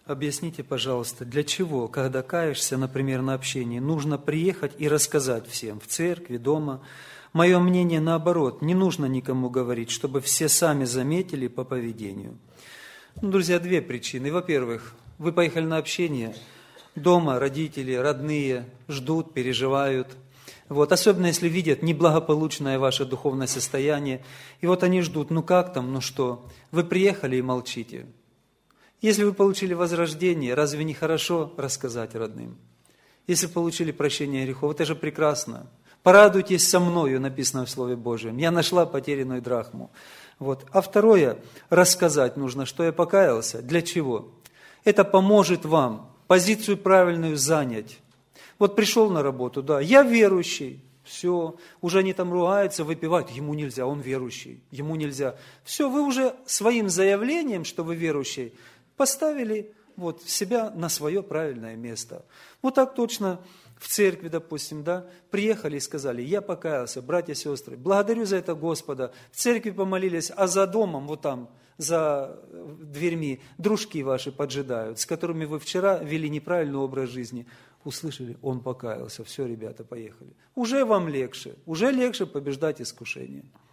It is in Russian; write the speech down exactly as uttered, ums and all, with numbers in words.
Объясните, пожалуйста, для чего, когда каешься, например, на общении, нужно приехать и рассказать всем, в церкви, дома? Мое мнение наоборот, не нужно никому говорить, чтобы все сами заметили по поведению. Ну, друзья, две причины. Во-первых, вы поехали на общение, дома родители, родные ждут, переживают. Вот, особенно если видят неблагополучное ваше духовное состояние. И вот они ждут, ну как там, ну что? Вы приехали и молчите. Если вы получили возрождение, разве не хорошо рассказать родным? Если получили прощение грехов, это же прекрасно. Порадуйтесь со мною, написано в Слове Божьем. Я нашла потерянную драхму. Вот. А второе, рассказать нужно, что я покаялся. Для чего? Это поможет вам позицию правильную занять. Вот пришел на работу, да, я верующий. Все, уже они там ругаются, выпивают, ему нельзя, он верующий, ему нельзя. Все, вы уже своим заявлением, что вы верующий, поставили вот себя на свое правильное место. Вот так точно в церкви, допустим, да, приехали и сказали, я покаялся, братья и сестры, благодарю за это Господа. В церкви помолились, а за домом, вот там, за дверьми, дружки ваши поджидают, с которыми вы вчера вели неправильный образ жизни. Услышали, он покаялся, все, ребята, поехали. Уже вам легче, уже легче побеждать искушение.